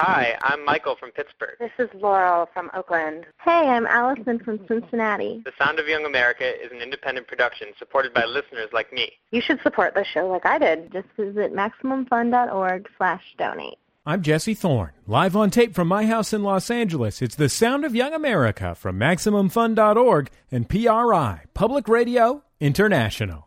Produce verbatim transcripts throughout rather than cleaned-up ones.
Hi, I'm Michael from Pittsburgh. This is Laurel from Oakland. Hey, I'm Allison from Cincinnati. The Sound of Young America is an independent production supported by listeners like me. You should support the show like I did. Just visit MaximumFun.org slash donate. I'm Jesse Thorne, live on tape from my house in Los Angeles. It's The Sound of Young America from Maximum Fun dot org and P R I, Public Radio International.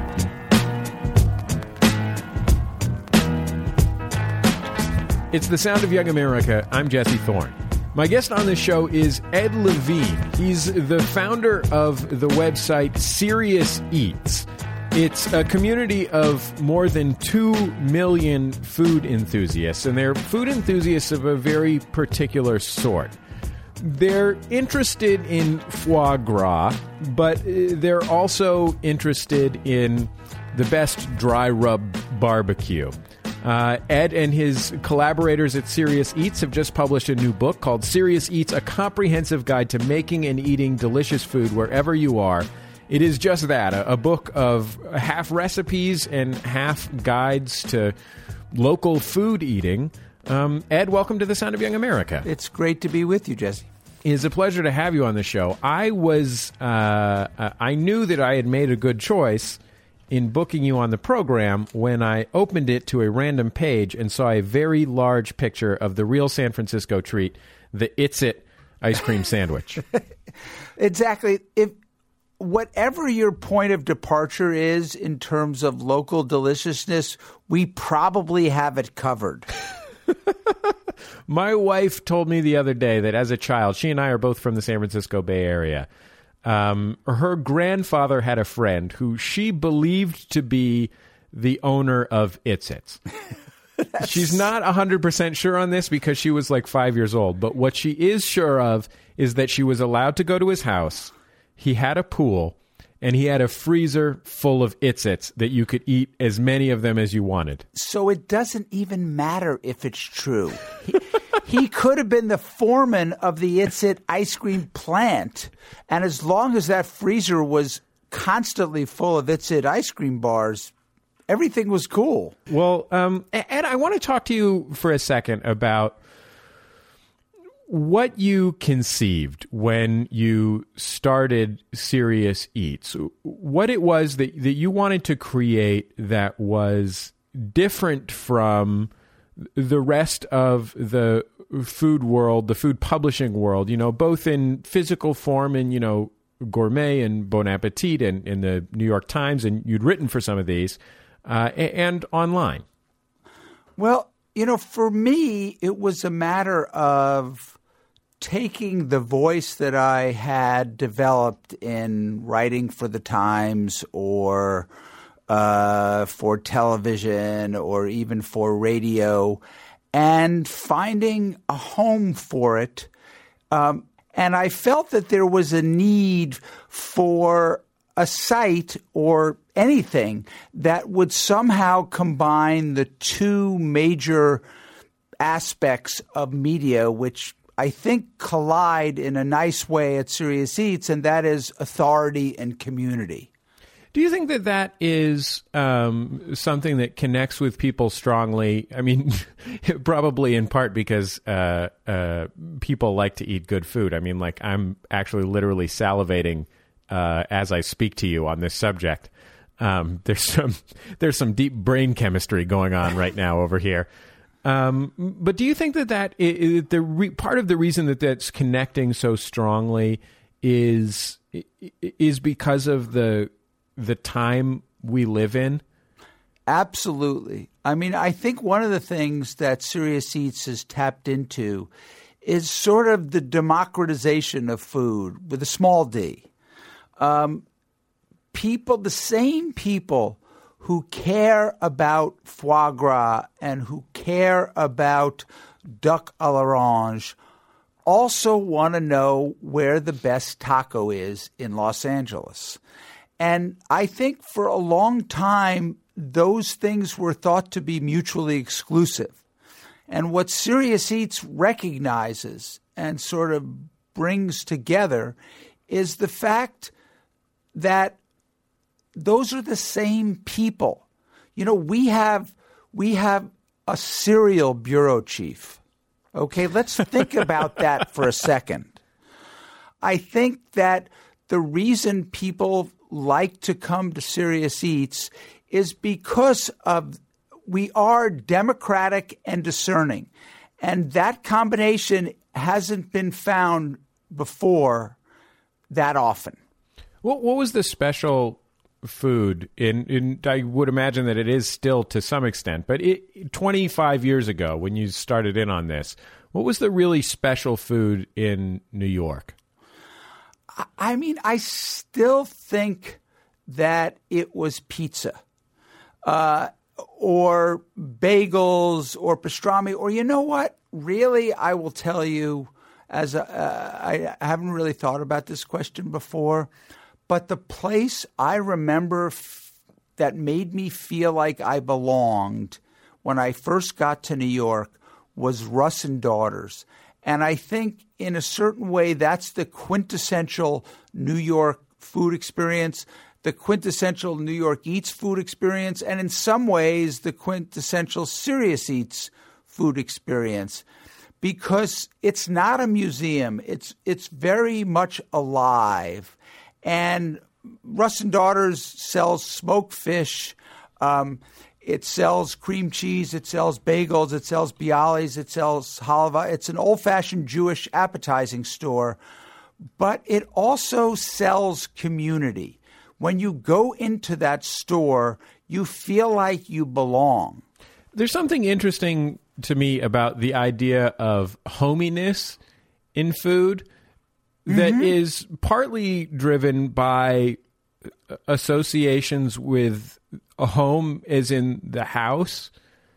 It's The Sound of Young America. I'm Jesse Thorne. My guest on this show is Ed Levine. He's the founder of the website Serious Eats. It's a community of more than two million food enthusiasts, and they're food enthusiasts of a very particular sort. They're interested in foie gras, but they're also interested in the best dry rub barbecue. Uh, Ed and his collaborators at Serious Eats have just published a new book called Serious Eats, A Comprehensive Guide to Making and Eating Delicious Food Wherever You Are. It is just that, a, a book of half recipes and half guides to local food eating. Um, Ed, welcome to The Sound of Young America. It's great to be with you, Jesse. It is a pleasure to have you on the show. I was, uh, I knew that I had made a good choice in booking you on the program when I opened it to a random page and saw a very large picture of the real San Francisco treat, the It's It ice cream sandwich. Exactly. If whatever your point of departure is in terms of local deliciousness, we probably have it covered. My wife told me the other day that as a child, she and I are both from the San Francisco Bay Area. Um, her grandfather had a friend who she believed to be the owner of It's It's. She's not one hundred percent sure on this because she was like five years old. But what she is sure of is that she was allowed to go to his house. He had a pool, and he had a freezer full of It's It's that you could eat as many of them as you wanted. So it doesn't even matter if it's true. He, he could have been the foreman of the It's It ice cream plant, and as long as that freezer was constantly full of It's It ice cream bars, everything was cool. Well, um, Ed, I want to talk to you for a second about what you conceived when you started Serious Eats, what it was that, that you wanted to create that was different from the rest of the food world, the food publishing world, you know, both in physical form and, you know, Gourmet and Bon Appetit and in the New York Times, and you'd written for some of these, uh, and online. Well, you know, for me, it was a matter of taking the voice that I had developed in writing for the Times or uh, for television or even for radio and finding a home for it. Um, and I felt that there was a need for a site or anything that would somehow combine the two major aspects of media, which I think collide in a nice way at Serious Eats, and that is authority and community. Do you think that that is um, something that connects with people strongly? I mean, probably in part because uh, uh, people like to eat good food. I mean, like I'm actually literally salivating uh, as I speak to you on this subject. Um, there's some there's some deep brain chemistry going on right now over here. Um, but do you think that that is, the re, part of the reason that that's connecting so strongly is is because of the the time we live in? Absolutely. I mean, I think one of the things that Serious Eats has tapped into is sort of the democratization of food with a small d. Um, people, the same people who care about foie gras and who care about duck à l'orange also want to know where the best taco is in Los Angeles. And I think for a long time, those things were thought to be mutually exclusive. And what Serious Eats recognizes and sort of brings together is the fact that those are the same people. You know, we have we have a cereal bureau chief Okay, let's think about that for a second. I think that the reason people like to come to Serious Eats is because of we are democratic and discerning. And that combination hasn't been found before that often. What, what was the special food in, in, I would imagine that it is still to some extent, but it, twenty-five years ago when you started in on this, what was the really special food in New York? I mean, I still think that it was pizza. Uh, or bagels or pastrami, or you know what? Really, I will tell you, as a, uh, I haven't really thought about this question before, but the place I remember f- that made me feel like I belonged when I first got to New York was Russ and Daughters. And I think in a certain way, that's the quintessential New York food experience, the quintessential New York Eats food experience, and in some ways the quintessential Serious Eats food experience, because it's not a museum. It's it's very much alive. And Russ and Daughters sells smoked fish. Um, it sells cream cheese. It sells bagels. It sells bialys. It sells halva. It's an old-fashioned Jewish appetizing store. But it also sells community. When you go into that store, you feel like you belong. There's something interesting to me about the idea of hominess in food that mm-hmm. is partly driven by associations with a home as in the house,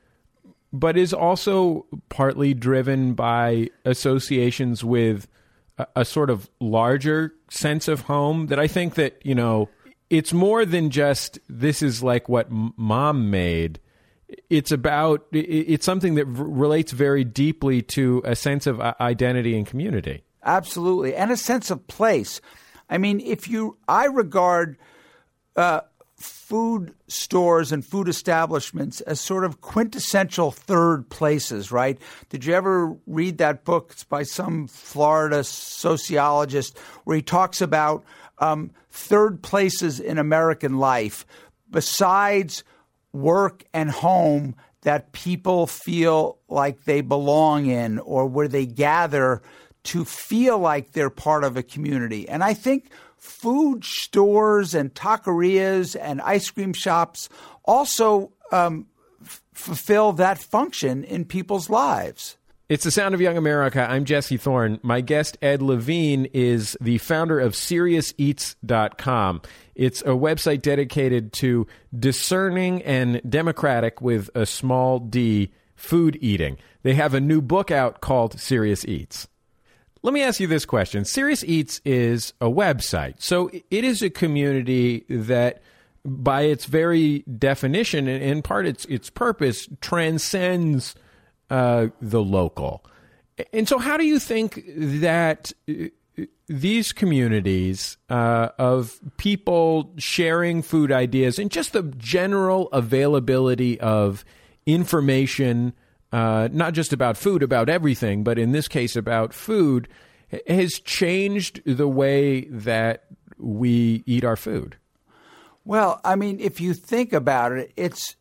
but is also partly driven by associations with a, a sort of larger sense of home that I think that, you know, it's more than just this is like what mom made. It's about it's something that relates very deeply to a sense of identity and community. Absolutely. And a sense of place. I mean, if you I regard uh, food stores and food establishments as sort of quintessential third places, right? Did you ever read that book? It's by some Florida sociologist where he talks about um, third places in American life besides work and home that people feel like they belong in, or where they gather to feel like they're part of a community. And I think food stores and taquerias and ice cream shops also um, f- fulfill that function in people's lives. It's the Sound of Young America. I'm Jesse Thorne. My guest, Ed Levine, is the founder of Serious Eats dot com. It's a website dedicated to discerning and democratic, with a small d, food eating. They have a new book out called Serious Eats. Let me ask you this question. Serious Eats is a website, so it is a community that, by its very definition, and in part its its purpose, transcends uh, the local. And so how do you think that these communities uh, of people sharing food ideas and just the general availability of information, uh, not just about food, about everything, but in this case about food, has changed the way that we eat our food? Well, I mean, if you think about it, it's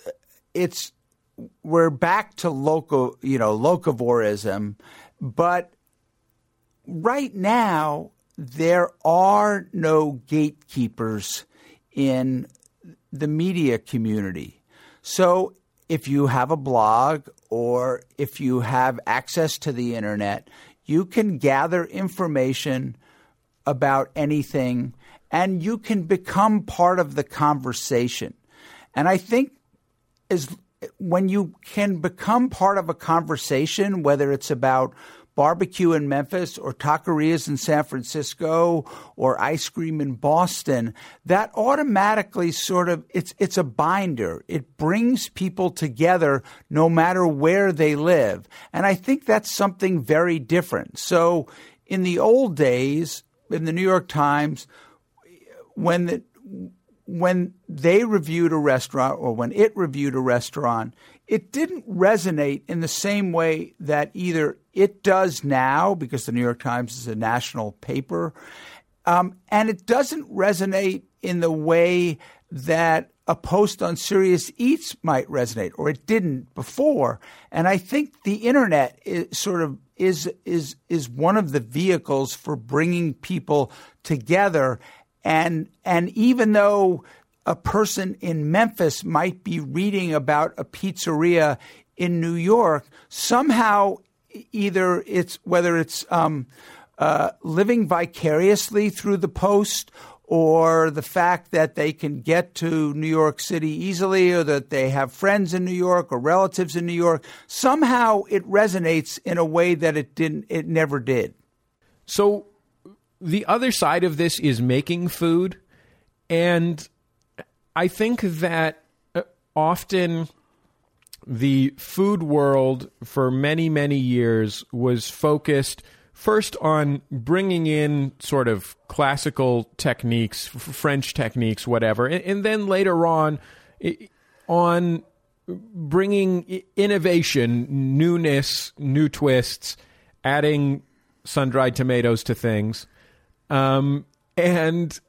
it's we're back to local, you know, locavorism, but right now there are no gatekeepers in the media community. So if you have a blog or if you have access to the internet, you can gather information about anything and you can become part of the conversation. And I think as when you can become part of a conversation, whether it's about barbecue in Memphis or taquerias in San Francisco or ice cream in Boston, that automatically sort of, it's it's a binder. It brings people together no matter where they live. And I think that's something very different. So in the old days, in the New York Times, when the when they reviewed a restaurant or when it reviewed a restaurant, it didn't resonate in the same way that either it does now, because the New York Times is a national paper, um, and it doesn't resonate in the way that a post on Serious Eats might resonate, or it didn't before. And I think the internet is sort of is is is one of the vehicles for bringing people together. And and even though a person in Memphis might be reading about a pizzeria in New York, somehow either it's whether it's um, uh, living vicariously through the post, or the fact that they can get to New York City easily, or that they have friends in New York or relatives in New York, somehow it resonates in a way that it didn't, it never did. So the other side of this is making food, and I think that often the food world for many, many years was focused first on bringing in sort of classical techniques, f- French techniques, whatever, and, and then later on on bringing innovation, newness, new twists, adding sun-dried tomatoes to things. Um, and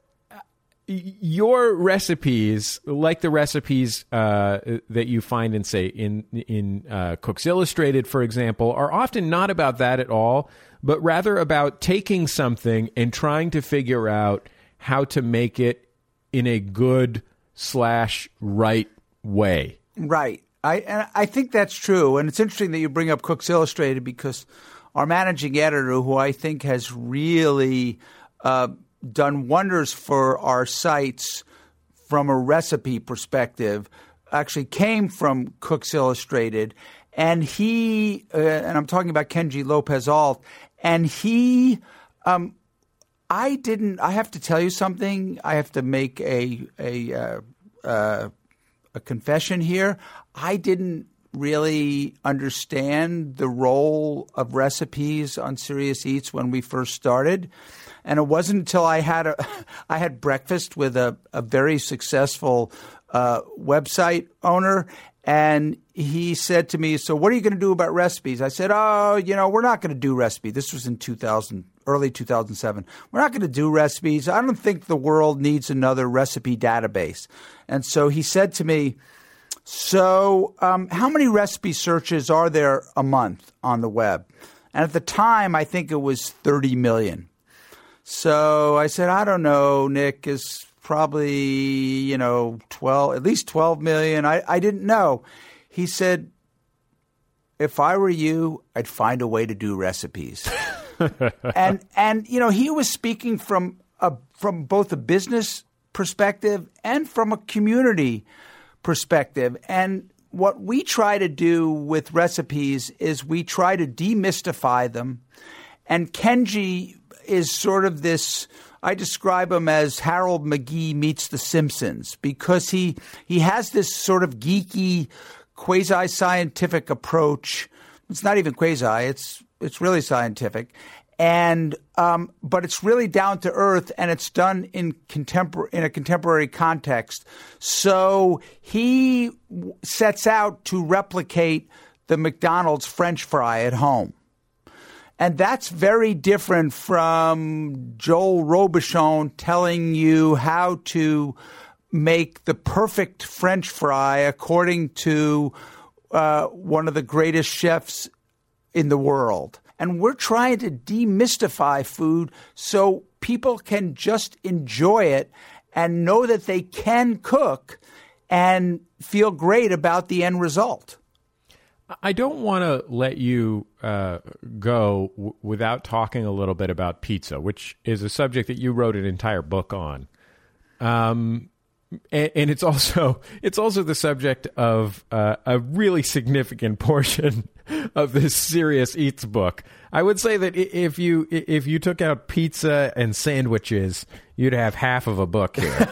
your recipes, like the recipes uh, that you find in, say, in in uh, Cooks Illustrated, for example, are often not about that at all, but rather about taking something and trying to figure out how to make it in a good slash right way. Right. I and I think that's true. And it's interesting that you bring up Cooks Illustrated, because our managing editor, who I think has really uh, done wonders for our sites from a recipe perspective, actually came from Cooks Illustrated. And he, uh, and I'm talking about Kenji Lopez-Alt, and he, um, I didn't, I have to tell you something. I have to make a, a, uh, uh, a confession here. I didn't really understand the role of recipes on Serious Eats when we first started. And it wasn't until I had a, I had breakfast with a, a very successful uh, website owner, and he said to me, "So what are you going to do about recipes?" I said, "Oh, you know, we're not going to do recipes." This was in two thousand, early two thousand seven. "We're not going to do recipes. I don't think the world needs another recipe database." And so he said to me, "So um, how many recipe searches are there a month on the web?" And at the time, I think it was thirty million. So I said, "I don't know, Nick, is probably, you know, twelve, at least twelve million. I, I didn't know. He said, "If I were you, I'd find a way to do recipes." and, and, you know, he was speaking from a, from both a business perspective and from a community perspective. And what we try to do with recipes is we try to demystify them. And Kenji is sort of this, I describe him as Harold McGee meets The Simpsons, because he he has this sort of geeky, quasi-scientific approach. It's not even quasi, it's it's really scientific. And um, but it's really down to earth, and it's done in contempor- in a contemporary context. So he w- sets out to replicate the McDonald's French fry at home. And that's very different from Joel Robuchon telling you how to make the perfect French fry according to uh, one of the greatest chefs in the world. And we're trying to demystify food so people can just enjoy it and know that they can cook and feel great about the end result. I don't want to let you uh, go w- without talking a little bit about pizza, which is a subject that you wrote an entire book on. Um, and, and it's also it's also the subject of uh, a really significant portion of this Serious Eats book. I would say that if you if you took out pizza and sandwiches, you'd have half of a book here.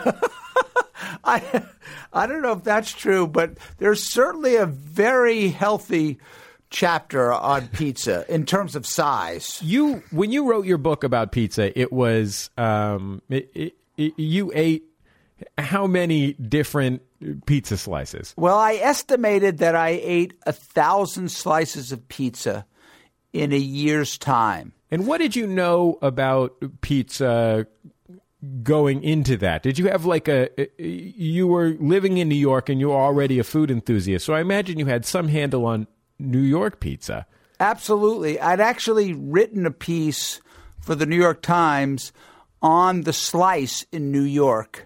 I I don't know if that's true, but there's certainly a very healthy chapter on pizza in terms of size. You when you wrote your book about pizza, it was um, it, it, it, you ate how many different pizza slices? Well, I estimated that I ate a thousand slices of pizza in a year's time. And what did you know about pizza going into that? Did you have like a, you were living in New York and you were already a food enthusiast, so I imagine you had some handle on New York pizza. Absolutely. I'd actually written a piece for the New York Times on the slice in New York.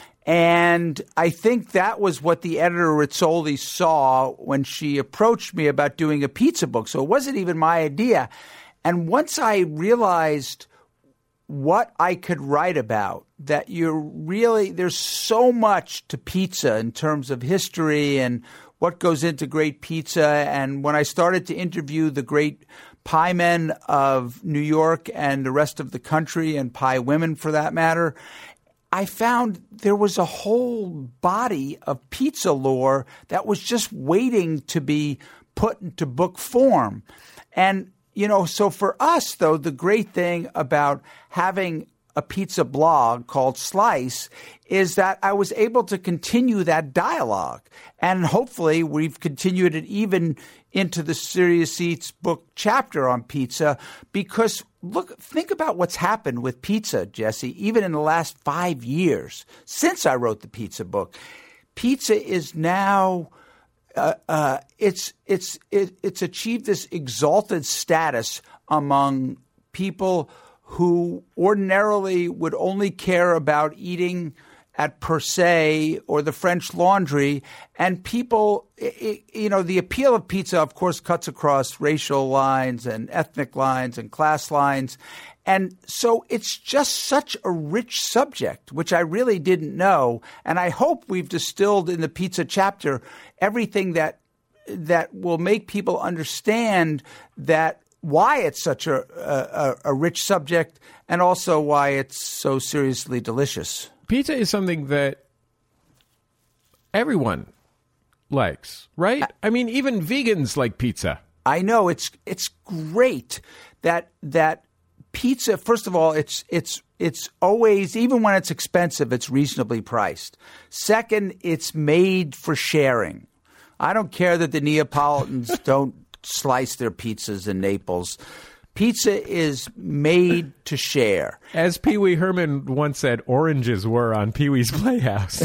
And I think that was what the editor Rizzoli saw when she approached me about doing a pizza book. So it wasn't even my idea. And once I realized what I could write about, that you're really, there's so much to pizza in terms of history and what goes into great pizza. And when I started to interview the great pie men of New York and the rest of the country, and pie women for that matter, I found there was a whole body of pizza lore that was just waiting to be put into book form. And, you know, so for us, though, the great thing about having a pizza blog called Slice is that I was able to continue that dialogue. And hopefully we've continued it even into the Serious Eats book chapter on pizza, because look, think about what's happened with pizza, Jesse, even in the last five years since I wrote the pizza book. Pizza is now uh, uh, it's it's it, it's achieved this exalted status among people who ordinarily would only care about eating at Per Se or the French Laundry. And people, it, you know, the appeal of pizza, of course, cuts across racial lines and ethnic lines and class lines. And so it's just such a rich subject, which I really didn't know. And I hope we've distilled in the pizza chapter everything that that will make people understand that why it's such a, a, a rich subject, and also why it's so seriously delicious. Pizza is something that everyone likes, right? I, I mean, even vegans like pizza. I know. It's it's great that that pizza, first of all, it's it's it's always, even when it's expensive, it's reasonably priced. Second, it's made for sharing. I don't care that the Neapolitans don't slice their pizzas in Naples. Pizza is made to share. As Pee Wee Herman once said, oranges were on Pee Wee's Playhouse.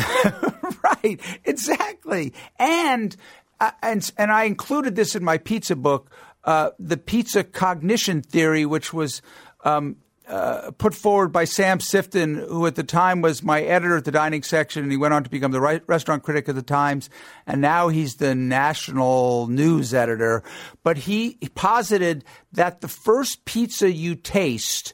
Right, exactly. And, uh, and and I included this in my pizza book, uh, the pizza cognition theory, which was um, uh, put forward by Sam Sifton, who at the time was my editor at the dining section, and he went on to become the right restaurant critic of the Times, and now he's the national news editor. But he posited that the first pizza you taste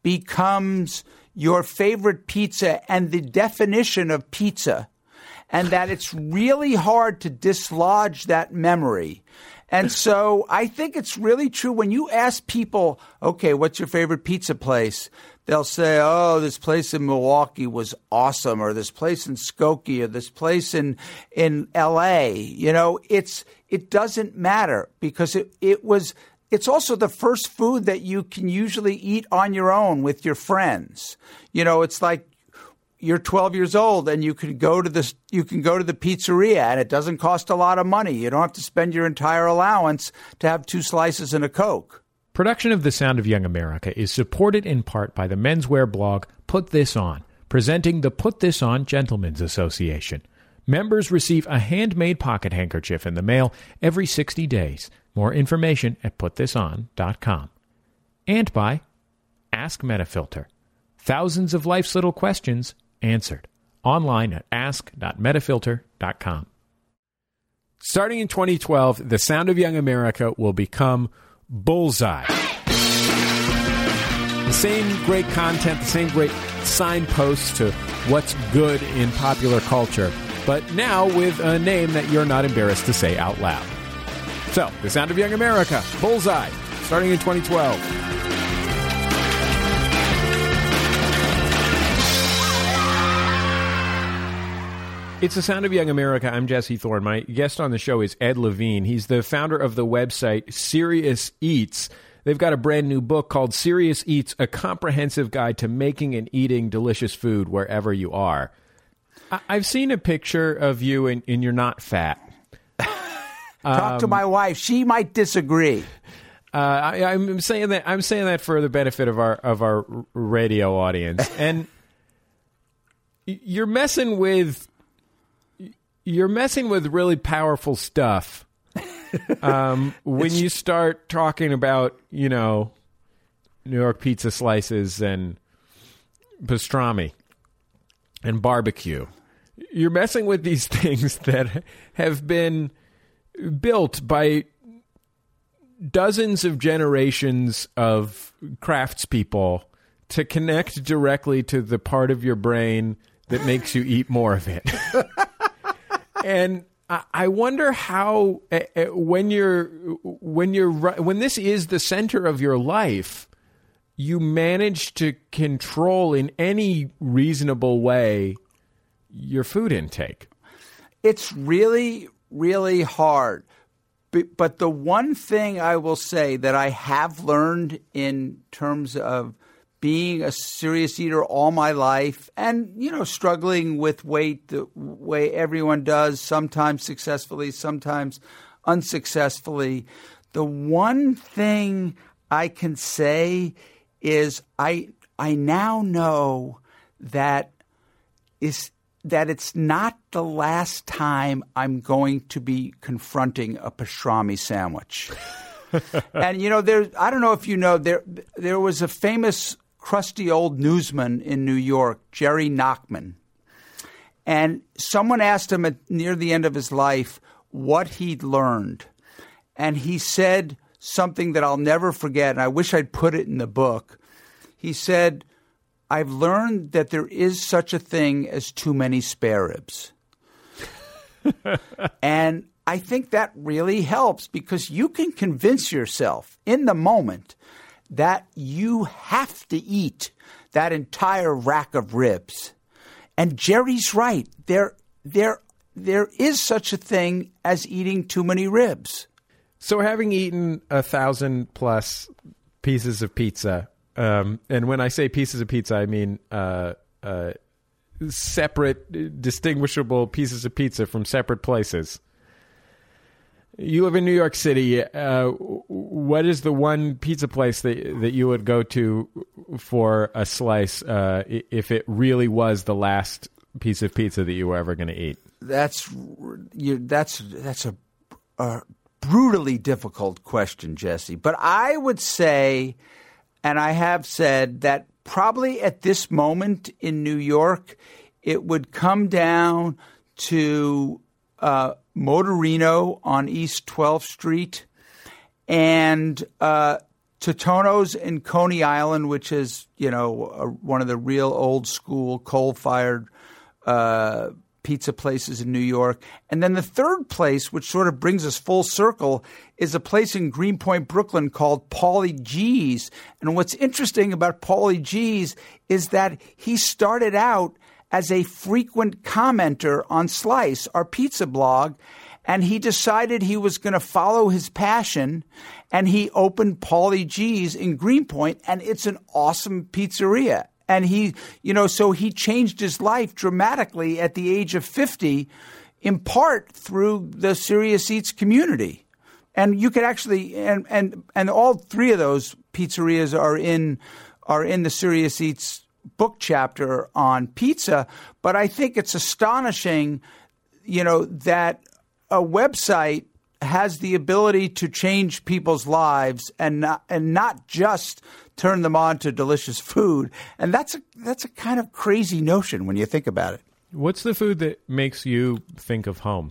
becomes your favorite pizza and the definition of pizza, and that it's really hard to dislodge that memory. And so I think it's really true when you ask people, okay, what's your favorite pizza place? They'll say, oh, this place in Milwaukee was awesome, or this place in Skokie, or this place in in L A. You know, it's it doesn't matter, because it, it was it's also the first food that you can usually eat on your own with your friends. You know, it's like you're twelve years old and you can go to the you can go to the pizzeria, and it doesn't cost a lot of money. You don't have to spend your entire allowance to have two slices and a Coke. Production of The Sound of Young America is supported in part by the menswear blog Put This On, presenting the Put This On Gentlemen's Association. Members receive a handmade pocket handkerchief in the mail every sixty days. More information at put this on dot com. And by Ask Metafilter. Thousands of life's little questions answered. Online at ask dot metafilter dot com. Starting in twenty twelve, The Sound of Young America will become Bullseye. The same great content, the same great signposts to what's good in popular culture, but now with a name that you're not embarrassed to say out loud. So, The Sound of Young America, Bullseye, starting in twenty twelve. It's The Sound of Young America. I'm Jesse Thorne. My guest on the show is Ed Levine. He's the founder of the website Serious Eats. They've got a brand new book called Serious Eats, a comprehensive guide to making and eating delicious food wherever you are. I- I've seen a picture of you and, and you're not fat. Talk um, to my wife. She might disagree. Uh, I, I'm saying that I'm saying that for the benefit of our of our radio audience, and you're messing with you're messing with really powerful stuff um, when you start talking about, you know, New York pizza slices and pastrami and barbecue. You're messing with these things that have been built by dozens of generations of craftspeople to connect directly to the part of your brain that makes you eat more of it. And I, I wonder how, uh, uh, when you're when you're when this is the center of your life, you manage to control in any reasonable way your food intake. It's really, really hard. But the one thing I will say that I have learned in terms of being a serious eater all my life and, you know, struggling with weight the way everyone does, sometimes successfully, sometimes unsuccessfully, the one thing I can say is I I now know that is that it's not the last time I'm going to be confronting a pastrami sandwich. And, you know, there, I don't know if you know, there there was a famous crusty old newsman in New York, Jerry Nachman. And someone asked him at near the end of his life what he'd learned. And he said something that I'll never forget, and I wish I'd put it in the book. He said, I've learned that there is such a thing as too many spare ribs. And I think that really helps because you can convince yourself in the moment that you have to eat that entire rack of ribs. And Jerry's right. There, there, there is such a thing as eating too many ribs. So having eaten a thousand plus pieces of pizza, Um, and when I say pieces of pizza, I mean uh, uh, separate, distinguishable pieces of pizza from separate places. You live in New York City. Uh, what is the one pizza place that that you would go to for a slice uh, if it really was the last piece of pizza that you were ever going to eat? That's you, that's that's a, a brutally difficult question, Jesse. But I would say. And I have said that probably at this moment in New York, it would come down to uh, Motorino on East twelfth Street and uh, Totonno's in Coney Island, which is, you know, a, one of the real old school coal-fired uh, pizza places in New York. And then the third place, which sort of brings us full circle, is a place in Greenpoint, Brooklyn called Paulie G's. And what's interesting about Paulie G's is that he started out as a frequent commenter on Slice, our pizza blog, and he decided he was going to follow his passion, and he opened Paulie G's in Greenpoint, and it's an awesome pizzeria. And he, you know, so he changed his life dramatically at the age of fifty, in part through the Serious Eats community. And you could actually, and and and all three of those pizzerias are in are in the Serious Eats book chapter on pizza. But I think it's astonishing, you know, that a website has the ability to change people's lives and not and not just turn them on to delicious food. And that's a that's a kind of crazy notion when you think about it. What's the food that makes you think of home?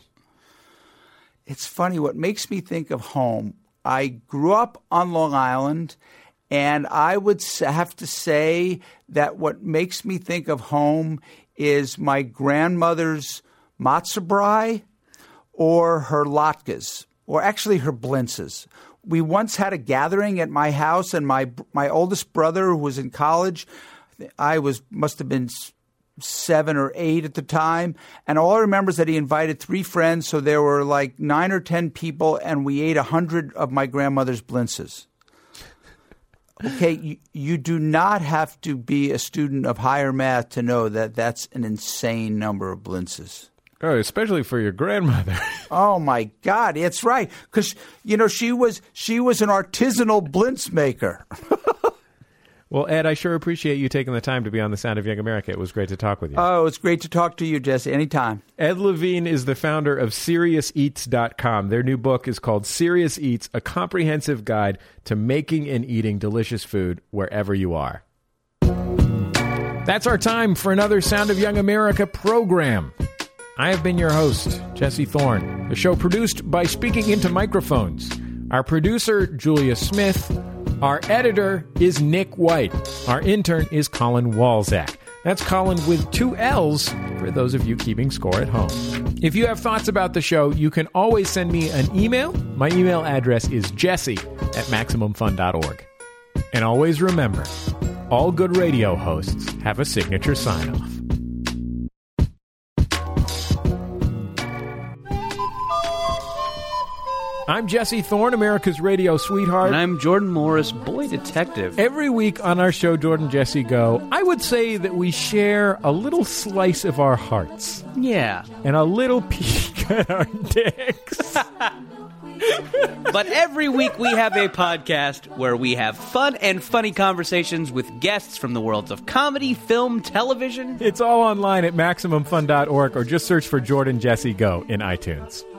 It's funny. What makes me think of home, I grew up on Long Island, and I would have to say that what makes me think of home is my grandmother's matzo brie or her latkes, or actually her blintzes. We once had a gathering at my house, and my my oldest brother, who was in college, I was must have been seven or eight at the time, and all I remember is that he invited three friends, so there were like nine or ten people, and we ate a hundred of my grandmother's blintzes. Okay, you, you do not have to be a student of higher math to know that that's an insane number of blintzes. Oh, especially for your grandmother. Oh my God, it's right. Because you know she was she was an artisanal blintz maker. Well, Ed, I sure appreciate you taking the time to be on The Sound of Young America. It was great to talk with you. Oh, it's great to talk to you, Jesse. Anytime. Ed Levine is the founder of Serious Eats dot com. Their new book is called Serious Eats, a comprehensive guide to making and eating delicious food wherever you are. That's our time for another Sound of Young America program. I have been your host, Jesse Thorne. The show produced by Speaking Into Microphones. Our producer, Julia Smith. Our editor is Nick White. Our intern is Colin Walzak. That's Colin with two L's for those of you keeping score at home. If you have thoughts about the show, you can always send me an email. My email address is jesse at maximum fun dot org. And always remember, all good radio hosts have a signature sign-off. I'm Jesse Thorne, America's radio sweetheart. And I'm Jordan Morris, boy detective. Every week on our show, Jordan Jesse Go, I would say that we share a little slice of our hearts. Yeah. And a little peek at our dicks. But every week we have a podcast where we have fun and funny conversations with guests from the worlds of comedy, film, television. It's all online at maximum fun dot org or just search for Jordan Jesse Go in iTunes.